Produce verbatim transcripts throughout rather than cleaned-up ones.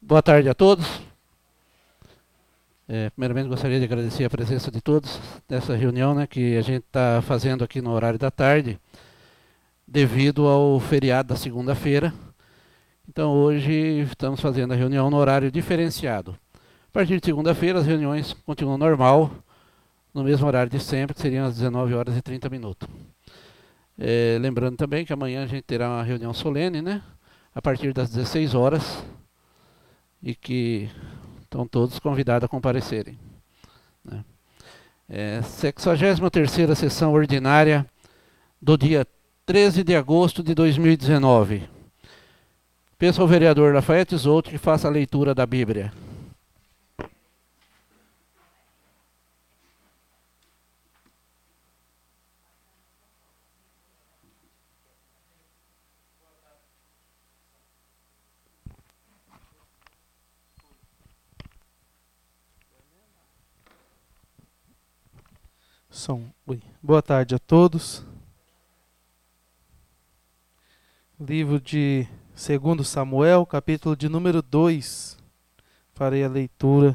Boa tarde a todos. É, primeiramente gostaria de agradecer a presença de todos nessa reunião, né, que a gente está fazendo aqui no horário da tarde, devido ao feriado da segunda-feira. Então hoje estamos fazendo a reunião no horário diferenciado. A partir de segunda-feira as reuniões continuam normal, no mesmo horário de sempre, que seriam às dezenove horas e trinta minutos. É, lembrando também que amanhã a gente terá uma reunião solene, né, a partir das dezesseis horas, e que estão todos convidados a comparecerem. Né. É, sexagésima terceira sessão ordinária do dia treze de agosto de dois mil e dezenove. Peço ao vereador Lafayette Zouti que faça a leitura da Bíblia. Som. Oi. Boa tarde a todos. Livro de segundo Samuel, capítulo de número dois. Farei a leitura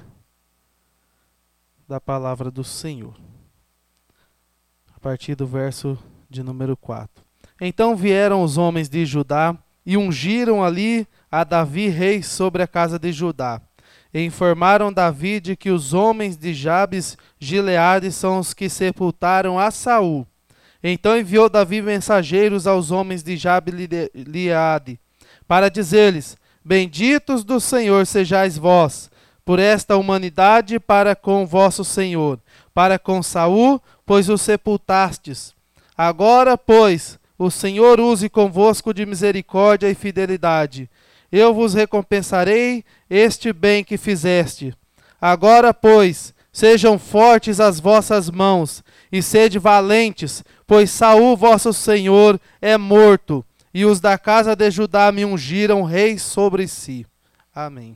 da palavra do Senhor. A partir do verso de número quatro. Então vieram os homens de Judá e ungiram ali a Davi rei sobre a casa de Judá. E informaram Davi de que os homens de Jabes Gileade são os que sepultaram a Saul. Então enviou Davi mensageiros aos homens de Jabes Gileade, para dizer-lhes: benditos do Senhor sejais vós, por esta humanidade para com vosso Senhor, para com Saul, pois o sepultastes. Agora, pois, o Senhor use convosco de misericórdia e fidelidade. Eu vos recompensarei este bem que fizeste. Agora, pois, sejam fortes as vossas mãos, e sede valentes, pois Saul, vosso senhor, é morto, e os da casa de Judá me ungiram rei sobre si. Amém.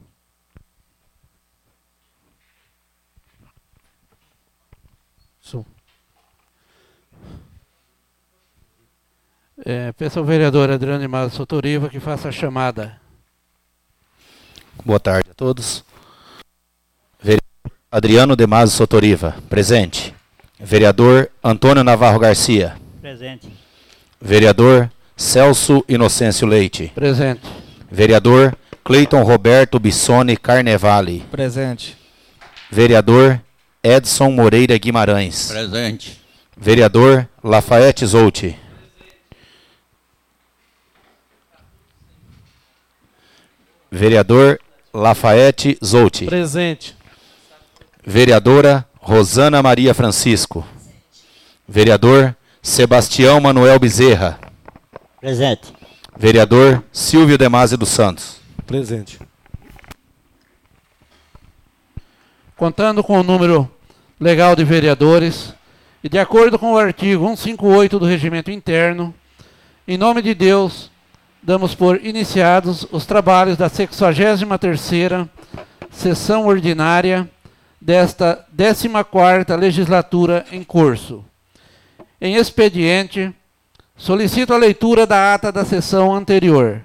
É, peço ao vereador Adriano de Maza Sotoriva que faça a chamada. Boa tarde a todos. Vereador Adriano de Maza Sotoriva, presente. Vereador Antônio Navarro Garcia. Presente. Vereador Celso Inocêncio Leite. Presente. Vereador Cleiton Roberto Bissone Carnevale. Presente. Vereador Edson Moreira Guimarães. Presente. Vereador Lafayette Zouti. Vereador Lafayette Zouti. Presente. Vereadora Rosana Maria Francisco. Vereador Sebastião Manuel Bezerra. Presente. Vereador Silvio Demásio dos Santos. Presente. Contando com o número legal de vereadores e de acordo com o artigo cento e cinquenta e oito do Regimento Interno, em nome de Deus, damos por iniciados os trabalhos da sexagésima terceira sessão ordinária desta décima quarta legislatura em curso. Em expediente, solicito a leitura da ata da sessão anterior.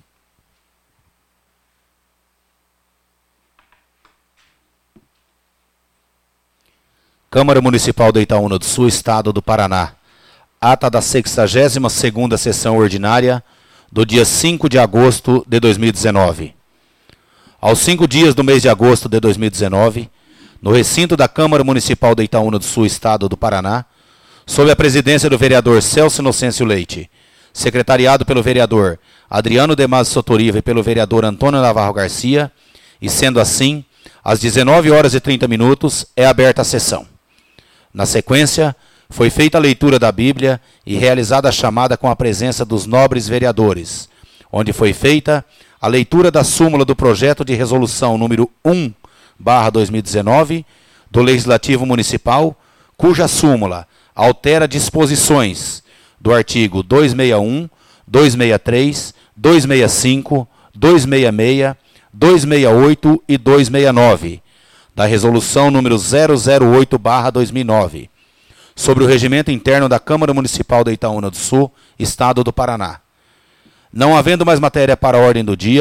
Câmara Municipal de Itaúna do Sul, Estado do Paraná. Ata da sexagésima segunda sessão ordinária do dia cinco de agosto de dois mil e dezenove. Aos cinco dias do mês de agosto de dois mil e dezenove, no recinto da Câmara Municipal de Itaúna do Sul, Estado do Paraná, sob a presidência do vereador Celso Inocêncio Leite, secretariado pelo vereador Adriano de Maza Sotoriva e pelo vereador Antônio Navarro Garcia, e sendo assim, às dezenove horas e trinta minutos, é aberta a sessão. Na sequência, foi feita a leitura da Bíblia e realizada a chamada com a presença dos nobres vereadores, onde foi feita a leitura da súmula do projeto de resolução número um barra dois mil e dezenove do Legislativo Municipal, cuja súmula altera disposições do artigo duzentos e sessenta e um, duzentos e sessenta e três, duzentos e sessenta e cinco, duzentos e sessenta e seis, duzentos e sessenta e oito e duzentos e sessenta e nove, da resolução número zero zero oito barra dois mil e nove, sobre o regimento interno da Câmara Municipal de Itaúna do Sul, Estado do Paraná. Não havendo mais matéria para a ordem do dia,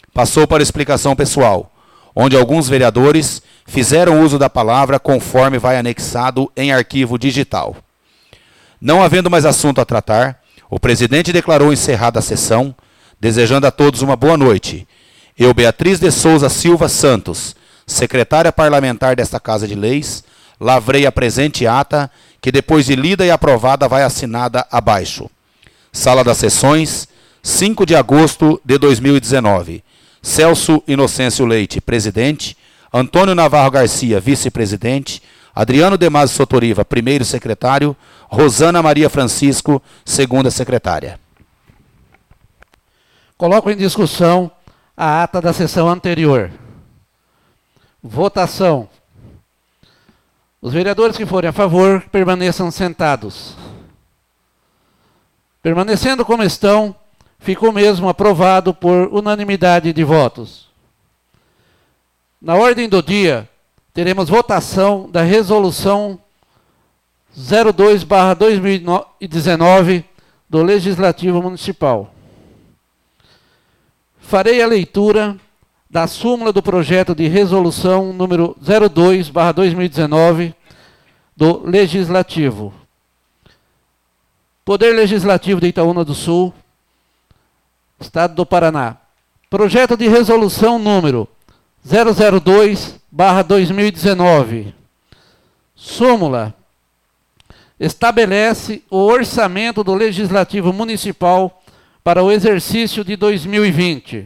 passou para explicação pessoal, onde alguns vereadores fizeram uso da palavra conforme vai anexado em arquivo digital. Não havendo mais assunto a tratar, o presidente declarou encerrada a sessão, desejando a todos uma boa noite. Eu, Beatriz de Souza Silva Santos, secretária parlamentar desta Casa de Leis, lavrei a presente ata, que depois de lida e aprovada vai assinada abaixo. Sala das Sessões, cinco de agosto de dois mil e dezenove. Celso Inocêncio Leite, presidente. Antônio Navarro Garcia, vice-presidente. Adriano Demásio Sotoriva, primeiro secretário. Rosana Maria Francisco, segunda secretária. Coloco em discussão a ata da sessão anterior. Votação. Os vereadores que forem a favor, permaneçam sentados. Permanecendo como estão, ficou mesmo aprovado por unanimidade de votos. Na ordem do dia, teremos votação da resolução zero dois barra dois mil e dezenove do Legislativo Municipal. Farei a leitura da súmula do projeto de resolução número zero dois barra dois mil e dezenove do Legislativo. Poder Legislativo de Itaúna do Sul, Estado do Paraná. Projeto de resolução número zero zero dois barra dois mil e dezenove. Súmula. Estabelece o orçamento do Legislativo Municipal para o exercício de dois mil e vinte.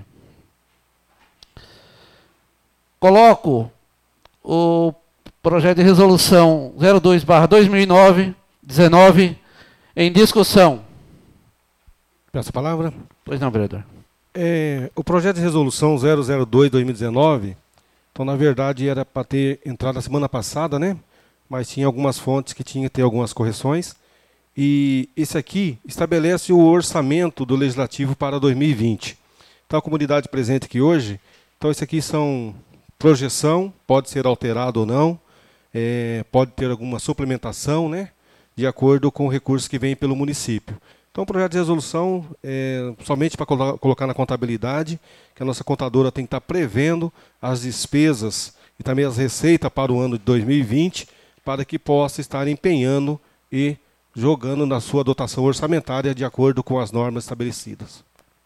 Coloco o projeto de resolução zero dois barra dois mil e dezenove em discussão. Peço a palavra. Pois não, vereador. É, o projeto de resolução zero zero dois barra dois mil e dezenove, então, na verdade, era para ter entrado na semana passada, né? Mas tinha algumas fontes que tinha que ter algumas correções. E esse aqui estabelece o orçamento do Legislativo para dois mil e vinte. Então, a comunidade presente aqui hoje, então, esse aqui são projeção, pode ser alterado ou não, é, pode ter alguma suplementação, né? De acordo com o recurso que vem pelo município. Então, o projeto de resolução é somente para colo colocar na contabilidade, que a nossa contadora tem que estar prevendo as despesas e também as receitas para o ano de dois mil e vinte, para que possa estar empenhando e jogando na sua dotação orçamentária de acordo com as normas estabelecidas.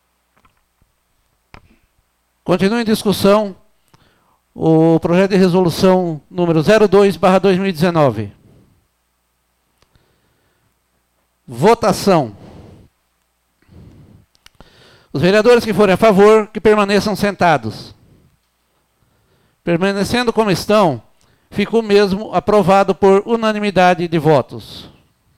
Continua em discussão o projeto de resolução número zero dois barra dois mil e dezenove. Votação. Os vereadores que forem a favor, que permaneçam sentados. Permanecendo como estão, ficou mesmo aprovado por unanimidade de votos.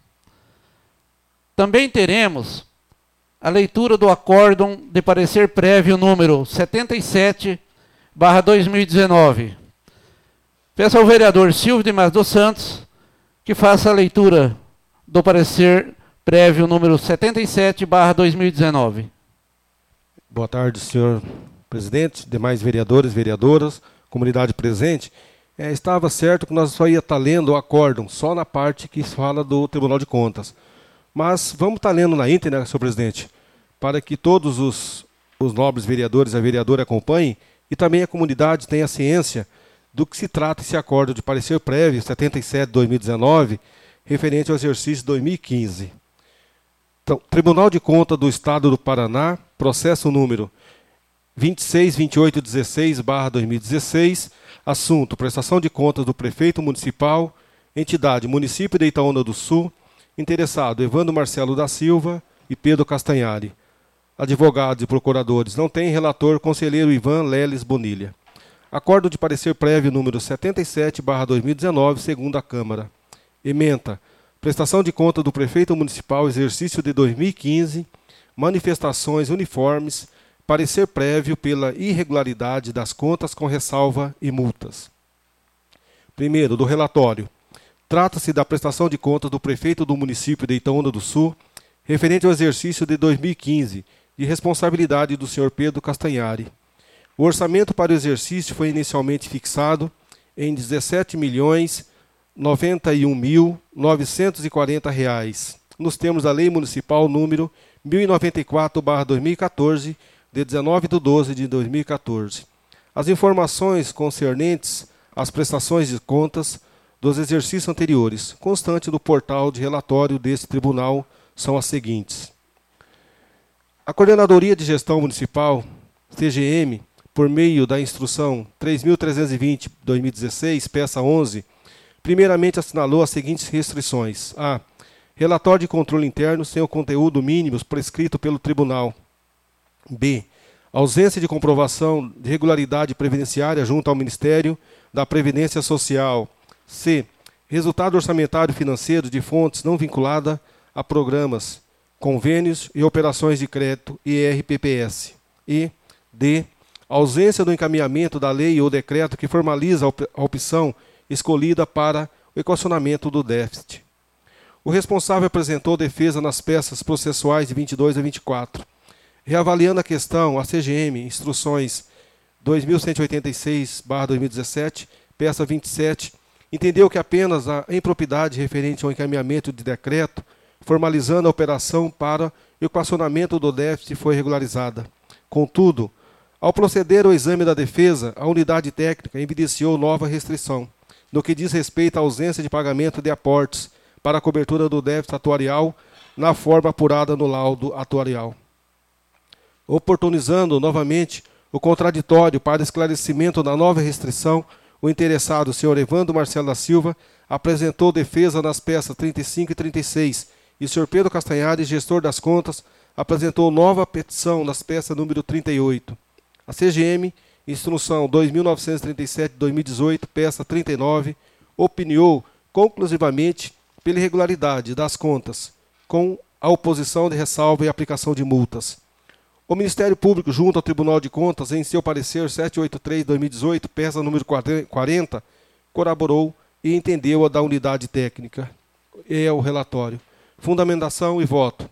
Também teremos a leitura do acórdão de parecer prévio número setenta e sete barra dois mil e dezenove. Peço ao vereador Silvio Dimas dos Santos que faça a leitura do parecer prévio número setenta e sete barra dois mil e dezenove. Boa tarde, senhor presidente, demais vereadores, vereadoras, comunidade presente. É, estava certo que nós só ia estar lendo o acórdão, só na parte que fala do Tribunal de Contas. Mas vamos estar lendo na íntegra, senhor presidente, para que todos os, os nobres vereadores e a vereadora acompanhem e também a comunidade tenha ciência do que se trata esse acórdão de parecer prévio setenta e sete barra dois mil e dezenove, referente ao exercício dois mil e quinze. Então, Tribunal de Contas do Estado do Paraná, processo número vinte e seis, vinte e oito, dezesseis barra dois mil e dezesseis, assunto, prestação de contas do prefeito municipal, entidade, município de Itaúna do Sul, interessado, Evandro Marcelo da Silva e Pedro Castanhari. Advogados e procuradores, não tem relator, conselheiro Ivan Leles Bonilha. Acordo de parecer prévio número setenta e sete barra dois mil e dezenove, segunda Câmara. Ementa, prestação de conta do prefeito municipal, exercício de dois mil e quinze, manifestações uniformes, parecer prévio pela irregularidade das contas com ressalva e multas. Primeiro, do relatório. Trata-se da prestação de contas do prefeito do município de Itaúna do Sul, referente ao exercício de dois mil e quinze, de responsabilidade do senhor Pedro Castanhari. O orçamento para o exercício foi inicialmente fixado em dezessete milhões noventa e um mil novecentos e quarenta reais, nos termos da Lei Municipal número mil e noventa e quatro barra dois mil e quatorze, de dezenove de doze de dois mil e quatorze. As informações concernentes às prestações de contas dos exercícios anteriores, constante do portal de relatório deste tribunal, são as seguintes. A Coordenadoria de Gestão Municipal, C G M, por meio da Instrução três mil trezentos e vinte barra dois mil e dezesseis, peça onze, primeiramente assinalou as seguintes restrições. A. Relatório de controle interno sem o conteúdo mínimo prescrito pelo tribunal. B. Ausência de comprovação de regularidade previdenciária junto ao Ministério da Previdência Social. C. Resultado orçamentário financeiro de fontes não vinculada a programas, convênios e operações de crédito e R P P S. E. D. Ausência do encaminhamento da lei ou decreto que formaliza a opção escolhida para o equacionamento do déficit. O responsável apresentou defesa nas peças processuais de vinte e dois a vinte e quatro. Reavaliando a questão, a C G M, Instruções dois mil cento e oitenta e seis barra dois mil e dezessete, peça vinte e sete, entendeu que apenas a impropriedade referente ao encaminhamento de decreto, formalizando a operação para o equacionamento do déficit, foi regularizada. Contudo, ao proceder ao exame da defesa, a unidade técnica evidenciou nova restrição, no que diz respeito à ausência de pagamento de aportes para a cobertura do déficit atuarial na forma apurada no laudo atuarial. Oportunizando novamente o contraditório para esclarecimento da nova restrição, o interessado, senhor Evandro Marcelo da Silva, apresentou defesa nas peças trinta e cinco e trinta e seis, e o senhor Pedro Castanhari, gestor das contas, apresentou nova petição nas peças número trinta e oito. A C G M, Instrução dois mil novecentos e trinta e sete barra dois mil e dezoito, peça trinta e nove, opiniou conclusivamente pela irregularidade das contas, com a oposição de ressalva e aplicação de multas. O Ministério Público, junto ao Tribunal de Contas, em seu parecer setecentos e oitenta e três barra dois mil e dezoito, peça número quarenta, colaborou e entendeu a da unidade técnica. É o relatório. Fundamentação e voto.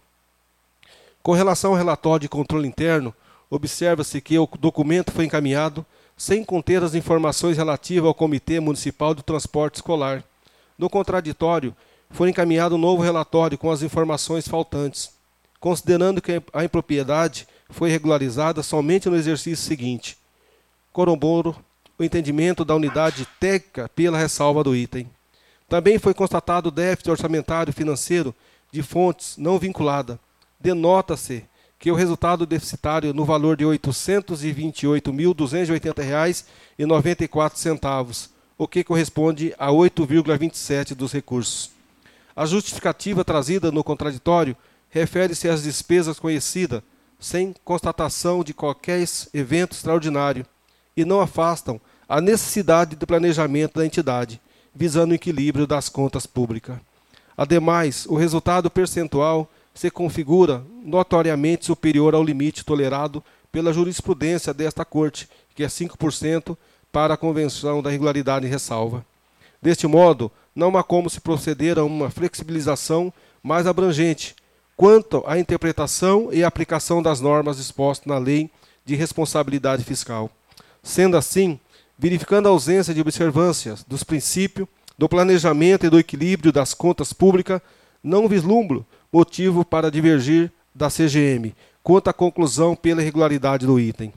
Com relação ao relatório de controle interno, observa-se que o documento foi encaminhado sem conter as informações relativas ao Comitê Municipal do Transporte Escolar. No contraditório, foi encaminhado um novo relatório com as informações faltantes, considerando que a impropriedade foi regularizada somente no exercício seguinte. Corroboro o entendimento da unidade técnica pela ressalva do item. Também foi constatado déficit orçamentário financeiro de fontes não vinculada. Denota-se que o resultado deficitário no valor de oitocentos e vinte e oito mil duzentos e oitenta reais e noventa e quatro centavos, o que corresponde a oito vírgula vinte e sete dos recursos. A justificativa trazida no contraditório refere-se às despesas conhecidas, sem constatação de qualquer evento extraordinário, e não afastam a necessidade de planejamento da entidade, visando o equilíbrio das contas públicas. Ademais, o resultado percentual se configura notoriamente superior ao limite tolerado pela jurisprudência desta Corte, que é cinco por cento para a Convenção da Regularidade em Ressalva. Deste modo, não há como se proceder a uma flexibilização mais abrangente quanto à interpretação e aplicação das normas dispostas na Lei de Responsabilidade Fiscal. Sendo assim, verificando a ausência de observâncias dos princípios do planejamento e do equilíbrio das contas públicas, não vislumbro motivo para divergir da C G M quanto à conclusão pela irregularidade do item.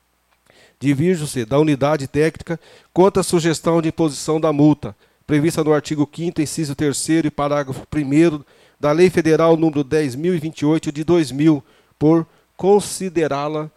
Divirjo-se da unidade técnica quanto à sugestão de imposição da multa, prevista no artigo quinto, inciso terceiro e parágrafo primeiro da Lei Federal número dez mil e vinte e oito de dois mil, por considerá-la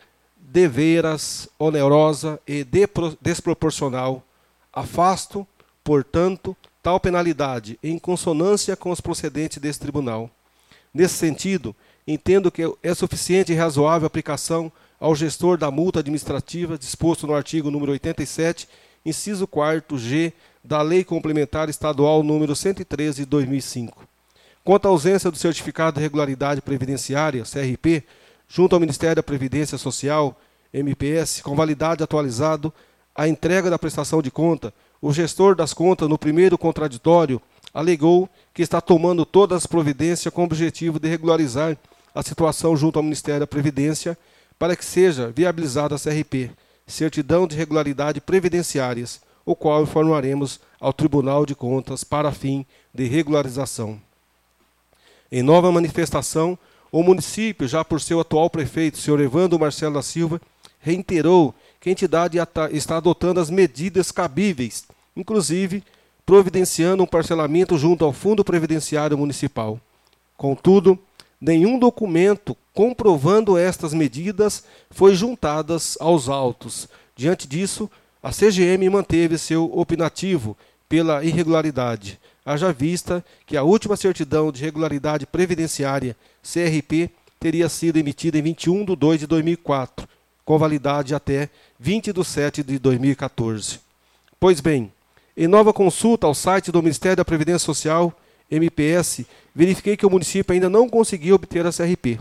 deveras onerosa e desproporcional. Afasto, portanto, tal penalidade em consonância com os procedentes desse tribunal. Nesse sentido, entendo que é suficiente e razoável a aplicação ao gestor da multa administrativa disposto no artigo número oitenta e sete, inciso quarto G, da Lei Complementar Estadual número cento e treze de dois mil e cinco. Quanto à ausência do Certificado de Regularidade Previdenciária, C R P, junto ao Ministério da Previdência Social, M P S, com validade atualizado, a entrega da prestação de conta, o gestor das contas, no primeiro contraditório, alegou que está tomando todas as providências com o objetivo de regularizar a situação junto ao Ministério da Previdência para que seja viabilizada a C R P, Certidão de Regularidade Previdenciárias, o qual informaremos ao Tribunal de Contas para fim de regularização. Em nova manifestação, O município, já por seu atual prefeito, senhor Evandro Marcelo da Silva, reiterou que a entidade está adotando as medidas cabíveis, inclusive providenciando um parcelamento junto ao Fundo Previdenciário Municipal. Contudo, nenhum documento comprovando estas medidas foi juntadas aos autos. Diante disso, a C G M manteve seu opinativo pela irregularidade, haja vista que a última certidão de regularidade previdenciária, C R P, teria sido emitida em vinte e um de dois de dois mil e quatro, com validade até vinte de sete de dois mil e quatorze. Pois bem, em nova consulta ao site do Ministério da Previdência Social, M P S, verifiquei que o município ainda não conseguiu obter a C R P.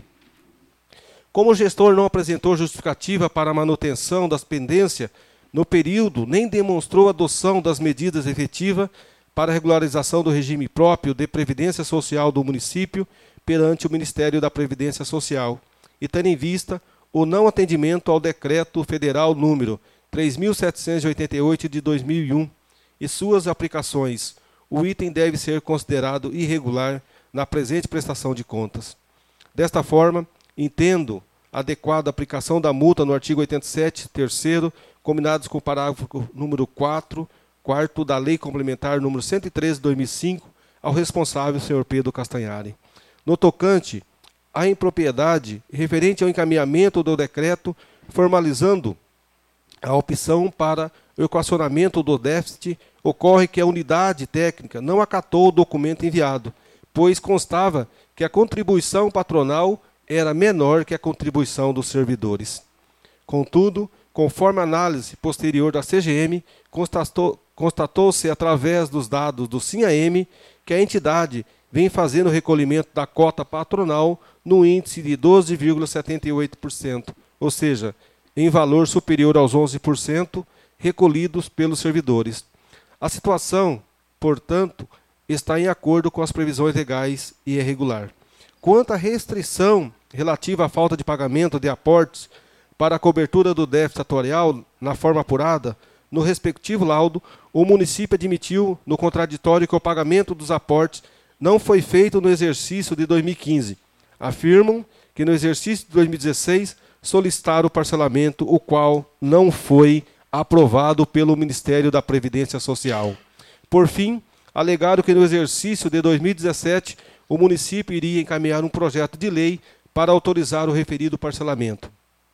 Como o gestor não apresentou justificativa para a manutenção das pendências no período, nem demonstrou adoção das medidas efetivas para a regularização do regime próprio de previdência social do município perante o Ministério da Previdência Social, e tendo em vista o não atendimento ao Decreto Federal número três mil setecentos e oitenta e oito de dois mil e um e suas aplicações, o item deve ser considerado irregular na presente prestação de contas. Desta forma, entendo adequada a aplicação da multa no artigo oitenta e sete, terceiro, combinados com o parágrafo número quatro, quarto da Lei Complementar número cento e treze de dois mil e cinco, ao responsável, senhor Pedro Castanhari. No tocante à impropriedade referente ao encaminhamento do decreto, formalizando a opção para o equacionamento do déficit, ocorre que a unidade técnica não acatou o documento enviado, pois constava que a contribuição patronal era menor que a contribuição dos servidores. Contudo, conforme a análise posterior da C G M, constatou, constatou-se através dos dados do SINAM que a entidade vem fazendo o recolhimento da cota patronal no índice de doze vírgula setenta e oito por cento, ou seja, em valor superior aos onze por cento recolhidos pelos servidores. A situação, portanto, está em acordo com as previsões legais e é regular. Quanto à restrição relativa à falta de pagamento de aportes para a cobertura do déficit atuarial na forma apurada, no respectivo laudo, o município admitiu no contraditório que o pagamento dos aportes não foi feito no exercício de dois mil e quinze. Afirmam que no exercício de dois mil e dezesseis solicitaram o parcelamento, o qual não foi aprovado pelo Ministério da Previdência Social. Por fim, alegaram que no exercício de dois mil e dezessete o município iria encaminhar um projeto de lei para autorizar o referido parcelamento.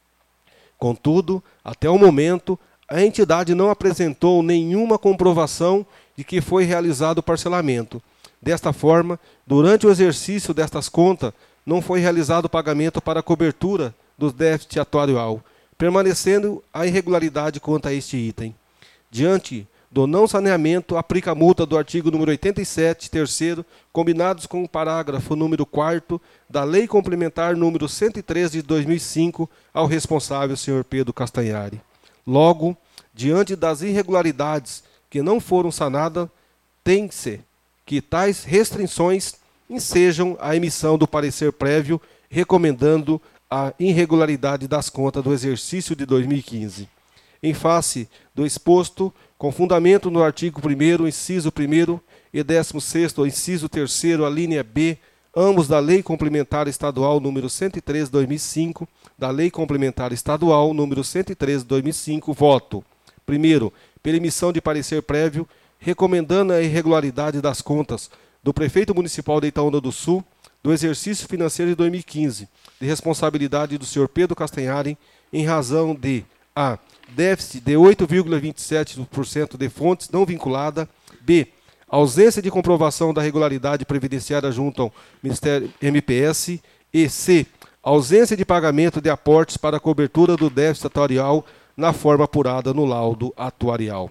Contudo, até o momento, a entidade não apresentou nenhuma comprovação de que foi realizado o parcelamento. Desta forma, durante o exercício destas contas, não foi realizado o pagamento para a cobertura do déficit atuarial, permanecendo a irregularidade quanto a este item. Diante do não saneamento, aplica a multa do artigo número oitenta e sete, terceiro, combinados com o parágrafo número quarto da Lei Complementar número cento e treze de dois mil e cinco, ao responsável, senhor Pedro Castanhari. Logo, diante das irregularidades que não foram sanadas, tem-se que tais restrições ensejam a emissão do parecer prévio, recomendando a irregularidade das contas do exercício de dois mil e quinze. Em face do exposto, com fundamento no artigo primeiro, inciso primeiro e décimo sexto, inciso terceiro, a linha B, ambos da Lei Complementar Estadual número cento e treze de dois mil e cinco, da Lei Complementar Estadual número cento e treze de dois mil e cinco, voto. Primeiro, pela emissão de parecer prévio, recomendando a irregularidade das contas do Prefeito Municipal de Itaúna do Sul, do exercício financeiro de dois mil e quinze, de responsabilidade do senhor Pedro Castanhari, em razão de a. déficit de oito vírgula vinte e sete por cento de fontes não vinculada, b. ausência de comprovação da regularidade previdenciária junto ao Ministério M P S, e c. ausência de pagamento de aportes para a cobertura do déficit atuarial na forma apurada no laudo atuarial.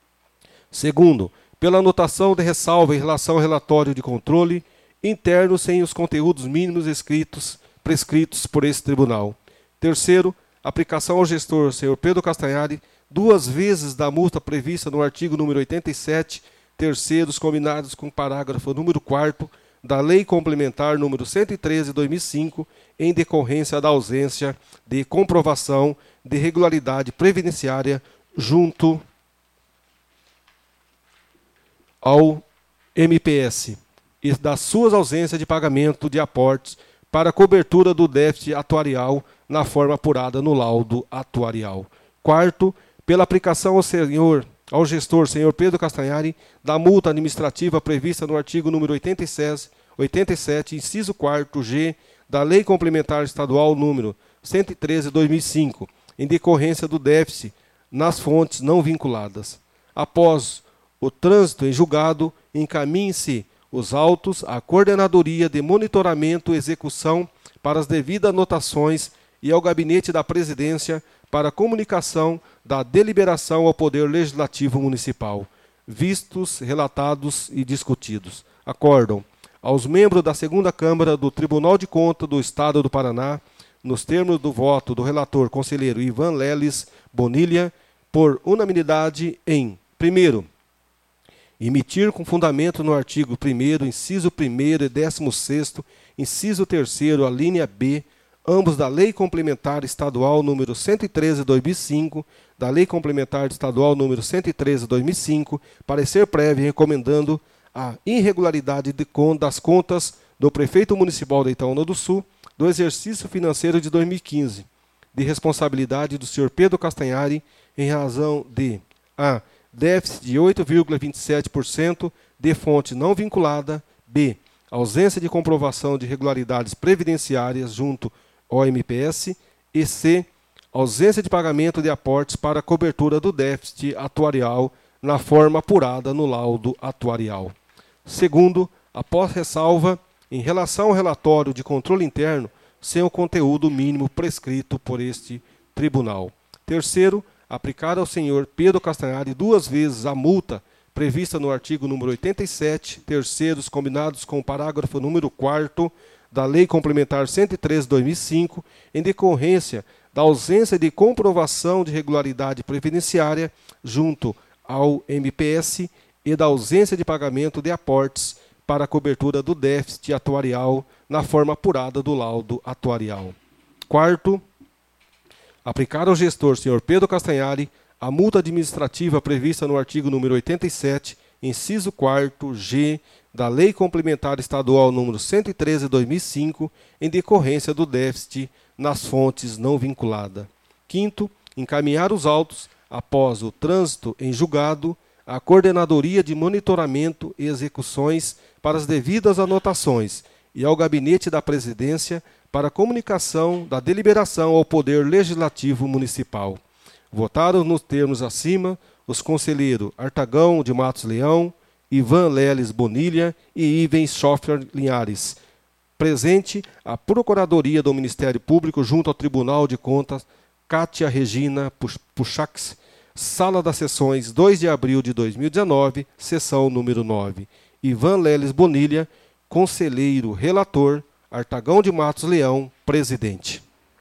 Segundo, pela anotação de ressalva em relação ao relatório de controle interno sem os conteúdos mínimos escritos, prescritos por esse tribunal. Terceiro, aplicação ao gestor, senhor Pedro Castanhari, duas vezes da multa prevista no artigo número oitenta e sete, terceiros, combinados com o parágrafo número quarto da Lei Complementar número cento e treze de dois mil e cinco, em decorrência da ausência de comprovação de regularidade previdenciária junto ao M P S e das suas ausências de pagamento de aportes para cobertura do déficit atuarial na forma apurada no laudo atuarial. Quarto, pela aplicação ao senhor, ao gestor, senhor Pedro Castanhari, da multa administrativa prevista no artigo número oitenta e sete, oitenta e sete, inciso quarto G, da Lei Complementar Estadual número cento e treze de dois mil e cinco, em decorrência do déficit nas fontes não vinculadas. Após o trânsito em julgado, encaminhe-se os autos à Coordenadoria de Monitoramento e Execução para as devidas anotações e ao Gabinete da Presidência para comunicação da deliberação ao Poder Legislativo Municipal, vistos, relatados e discutidos. Acórdão aos membros da segunda Câmara do Tribunal de Contas do Estado do Paraná, nos termos do voto do relator conselheiro Ivan Leles Bonilha, por unanimidade em, primeiro, emitir com fundamento no artigo primeiro, inciso primeiro e décimo sexto, inciso terceiro, a linha B, ambos da Lei Complementar Estadual número cento e treze de dois mil e cinco, da Lei Complementar Estadual número cento e treze de dois mil e cinco, parecer prévio recomendando a irregularidade de con das contas do Prefeito Municipal de Itaúna do Sul do exercício financeiro de dois mil e quinze, de responsabilidade do senhor Pedro Castanhari, em razão de a. déficit de oito vírgula vinte e sete por cento de fonte não vinculada, b. ausência de comprovação de irregularidades previdenciárias junto ao M P S, e c. ausência de pagamento de aportes para a cobertura do déficit atuarial na forma apurada no laudo atuarial. Segundo, após ressalva, em relação ao relatório de controle interno, sem o conteúdo mínimo prescrito por este tribunal. Terceiro, aplicar ao senhor Pedro Castanhari duas vezes a multa prevista no artigo número oitenta e sete, terceiros, combinados com o parágrafo número quarto da Lei Complementar cento e treze de dois mil e cinco, em decorrência da ausência de comprovação de regularidade previdenciária junto ao M P S e da ausência de pagamento de aportes para a cobertura do déficit atuarial na forma apurada do laudo atuarial. Quarto, aplicar ao gestor, senhor Pedro Castanhari, a multa administrativa prevista no artigo número oitenta e sete, inciso quarto G, da Lei Complementar Estadual número cento e treze de dois mil e cinco, em decorrência do déficit nas fontes não vinculadas. Quinto, encaminhar os autos, após o trânsito em julgado, à Coordenadoria de Monitoramento e Execuções para as devidas anotações e ao Gabinete da Presidência para comunicação da deliberação ao Poder Legislativo Municipal. Votaram nos termos acima os conselheiros Artagão de Matos Leão, Ivan Leles Bonilha e Ivens Schoffer Linhares. Presente a Procuradoria do Ministério Público junto ao Tribunal de Contas, Cátia Regina Puchax, Sala das Sessões, dois de abril de dois mil e dezenove, sessão número nove. Ivan Leles Bonilha, conselheiro relator, Artagão de Matos Leão, presidente.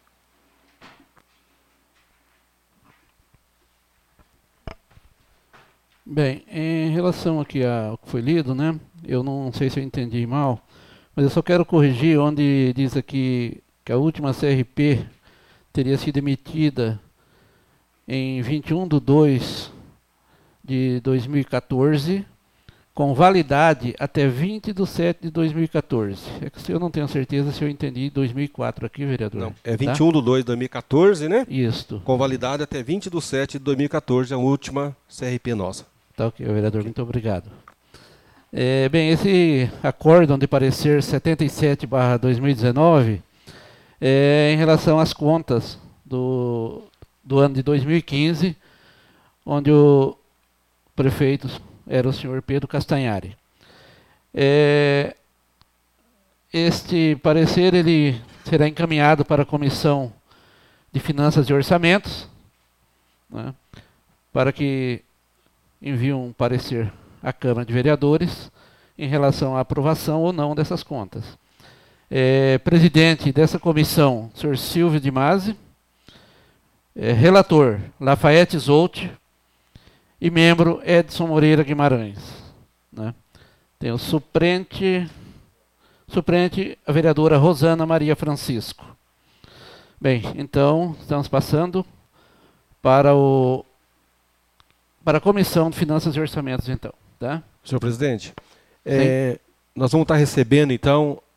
Bem, em relação aqui ao que foi lido, né? Eu não sei se eu entendi mal, mas eu só quero corrigir onde diz aqui que a última C R P teria sido emitida em vinte e um de dois de dois mil e quatorze, com validade até vinte de sete de dois mil e quatorze. É que eu não tenho certeza se eu entendi dois mil e quatro aqui, vereador. Não, é vinte e um de dois de dois mil e quatorze, né? Isso. Com validade até vinte de sete de dois mil e quatorze, a última C R P nossa. Tá ok, vereador, muito obrigado. É, bem, esse acórdão de parecer setenta e sete barra dois mil e dezenove é em relação às contas do, do ano de dois mil e quinze, onde o prefeito era o senhor Pedro Castanhari. É, este parecer ele será encaminhado para a Comissão de Finanças e Orçamentos, né, para que envie um parecer à Câmara de Vereadores em relação à aprovação ou não dessas contas. É, presidente dessa comissão, senhor Silvio de Masi, é, relator, Lafayette Zolt, e membro Edson Moreira Guimarães. Né? Tem o suplente, suplente, a vereadora Rosana Maria Francisco. Bem, então, estamos passando para, o, para a Comissão de Finanças e Orçamentos, então. Tá? Senhor presidente, é, nós vamos estar recebendo, então,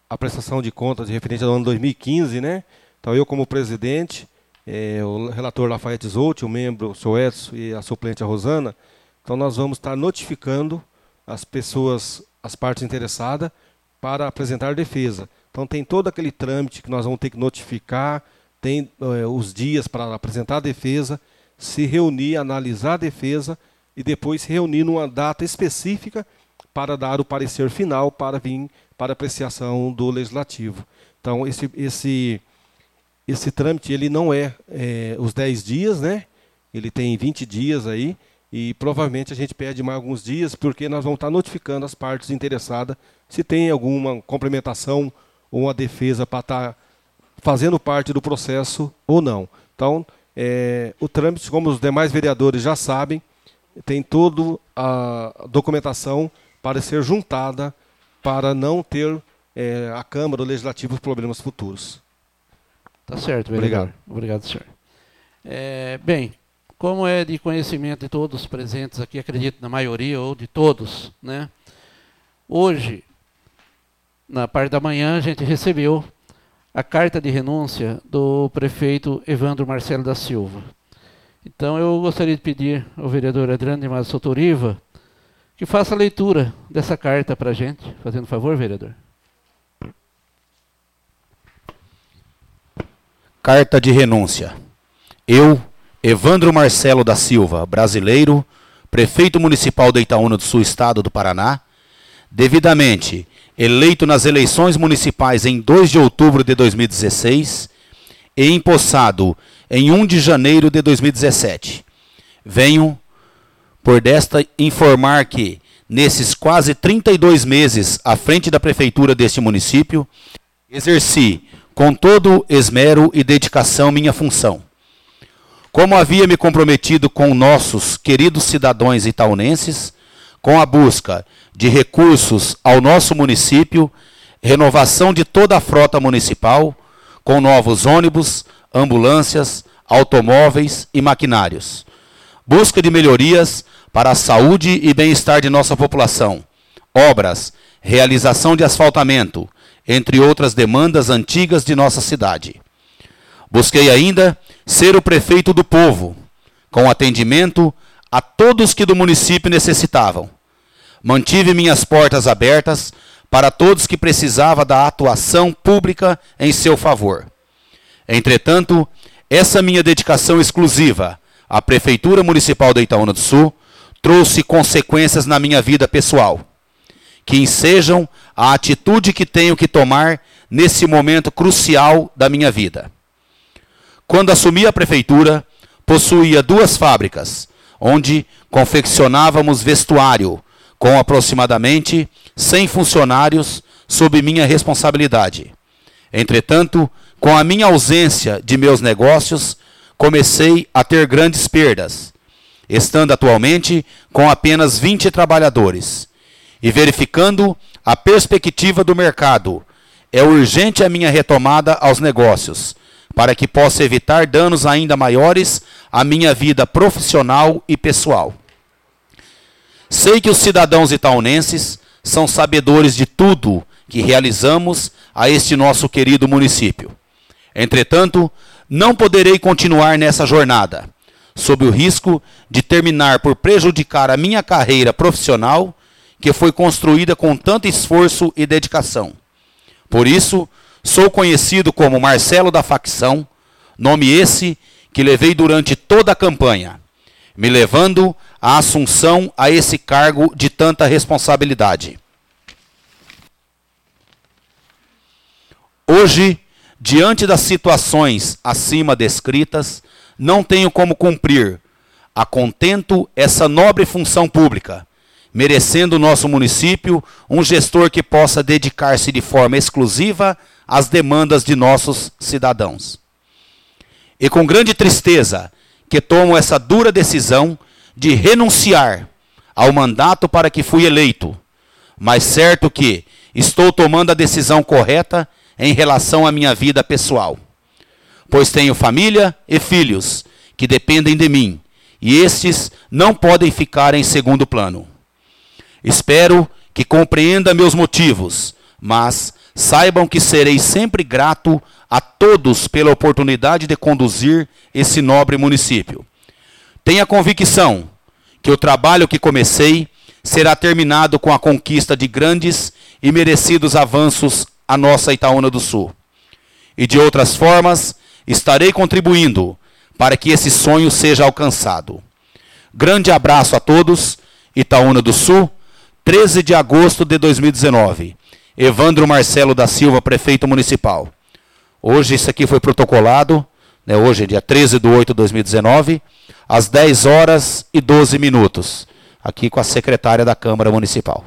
a prestação de contas referente ao ano dois mil e quinze, né? Então, eu como presidente, é, o relator Lafayette Zotti, o membro, o senhor Edson e a suplente a Rosana, então nós vamos estar notificando as pessoas, as partes interessadas, para apresentar defesa. Então, tem todo aquele trâmite que nós vamos ter que notificar, tem é, os dias para apresentar a defesa, se reunir, analisar a defesa e depois se reunir numa data específica para dar o parecer final para vir para apreciação do Legislativo. Então, esse, esse, esse trâmite ele não é, é os dez dias, né? Ele tem vinte dias aí, e provavelmente a gente pede mais alguns dias, porque nós vamos estar notificando as partes interessadas se tem alguma complementação ou uma defesa para estar fazendo parte do processo ou não. Então, é, o trâmite, como os demais vereadores já sabem, tem toda a documentação para ser juntada para não ter é, a Câmara ou Legislativo problemas futuros. Tá certo, vereador. Obrigado. Obrigado, senhor. É, bem, como é de conhecimento de todos os presentes aqui, acredito na maioria ou de todos, né? Hoje, na parte da manhã, a gente recebeu a carta de renúncia do prefeito Evandro Marcelo da Silva. Então, eu gostaria de pedir ao vereador Adriano de Matos Sotoriva que faça a leitura dessa carta para a gente. Fazendo favor, vereador. Carta de renúncia. Eu, Evandro Marcelo da Silva, brasileiro, prefeito municipal de Itaúna do Sul, estado do Paraná, devidamente eleito nas eleições municipais em dois de outubro de dois mil e dezesseis e empossado em um de janeiro de dois mil e dezessete. Venho, por desta, informar que, nesses quase trinta e dois meses à frente da prefeitura deste município, exerci com todo esmero e dedicação minha função. Como havia me comprometido com nossos queridos cidadãos itaunenses, com a busca de recursos ao nosso município, renovação de toda a frota municipal, com novos ônibus, ambulâncias, automóveis e maquinários. Busca de melhorias para a saúde e bem-estar de nossa população. Obras, realização de asfaltamento, entre outras demandas antigas de nossa cidade. Busquei ainda ser o prefeito do povo, com atendimento a todos que do município necessitavam. Mantive minhas portas abertas para todos que precisavam da atuação pública em seu favor. Entretanto, essa minha dedicação exclusiva à Prefeitura Municipal de Itaúna do Sul trouxe consequências na minha vida pessoal, que ensejam a atitude que tenho que tomar nesse momento crucial da minha vida. Quando assumi a prefeitura, possuía duas fábricas, onde confeccionávamos vestuário, com aproximadamente cem funcionários sob minha responsabilidade. Entretanto, com a minha ausência de meus negócios, comecei a ter grandes perdas, estando atualmente com apenas vinte trabalhadores. E verificando a perspectiva do mercado, é urgente a minha retomada aos negócios, para que possa evitar danos ainda maiores à minha vida profissional e pessoal. Sei que os cidadãos itaunenses são sabedores de tudo que realizamos a este nosso querido município. Entretanto, não poderei continuar nessa jornada, sob o risco de terminar por prejudicar a minha carreira profissional, que foi construída com tanto esforço e dedicação. Por isso, sou conhecido como Marcelo da Facção, nome esse que levei durante toda a campanha, me levando à assunção a esse cargo de tanta responsabilidade. Hoje, diante das situações acima descritas, não tenho como cumprir a contento essa nobre função pública, merecendo o nosso município um gestor que possa dedicar-se de forma exclusiva às demandas de nossos cidadãos. E com grande tristeza que tomo essa dura decisão de renunciar ao mandato para que fui eleito, mas certo que estou tomando a decisão correta em relação à minha vida pessoal, pois tenho família e filhos que dependem de mim, e estes não podem ficar em segundo plano. Espero que compreenda meus motivos, mas Saibam que serei sempre grato a todos pela oportunidade de conduzir esse nobre município. Tenha convicção que o trabalho que comecei será terminado com a conquista de grandes e merecidos avanços à nossa Itaúna do Sul. E de outras formas, estarei contribuindo para que esse sonho seja alcançado. Grande abraço a todos. Itaúna do Sul, treze de agosto de dois mil e dezenove. Evandro Marcelo da Silva, prefeito municipal. Hoje isso aqui foi protocolado, né, hoje é dia treze de oito de dois mil e dezenove, às dez horas e doze minutos, aqui com a secretária da Câmara Municipal.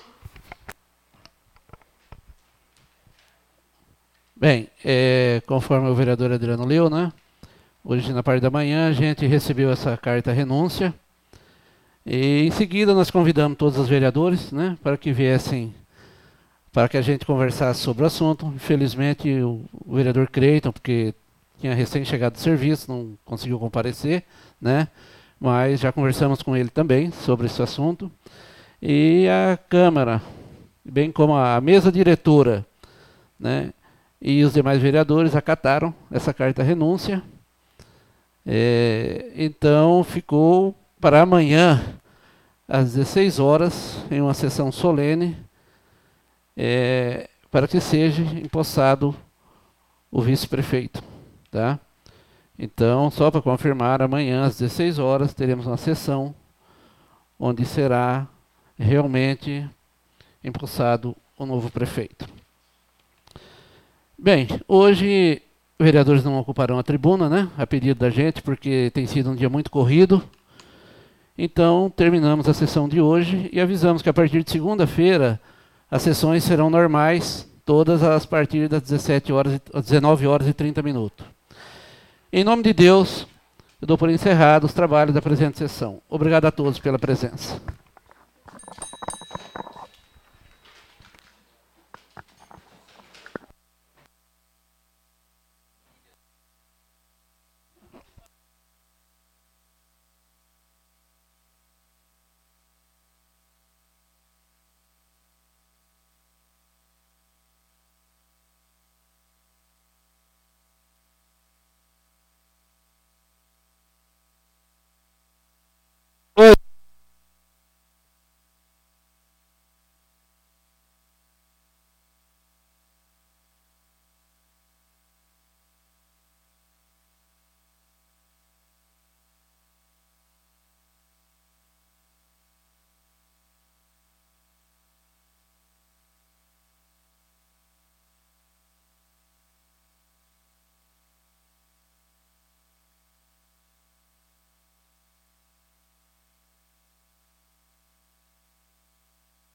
Bem, é, conforme o vereador Adriano leu, né, hoje na parte da manhã a gente recebeu essa carta renúncia e em seguida nós convidamos todos os vereadores, né, para que viessem, para que a gente conversasse sobre o assunto. Infelizmente o, o vereador Creighton, porque tinha recém chegado do serviço, não conseguiu comparecer, né, mas já conversamos com ele também sobre esse assunto. E a Câmara, bem como a mesa diretora, né, e os demais vereadores acataram essa carta renúncia. É, então ficou para amanhã, às dezesseis horas, em uma sessão solene, é, para que seja empossado o vice-prefeito. Tá? Então, só para confirmar, amanhã às dezesseis horas teremos uma sessão onde será realmente empossado o novo prefeito. Bem, hoje os vereadores não ocuparão a tribuna, né, a pedido da gente, porque tem sido um dia muito corrido. Então, terminamos a sessão de hoje e avisamos que a partir de segunda-feira as sessões serão normais, todas a partir das dezessete horas, dezenove horas e trinta minutos. Em nome de Deus, eu dou por encerrado os trabalhos da presente sessão. Obrigado a todos pela presença.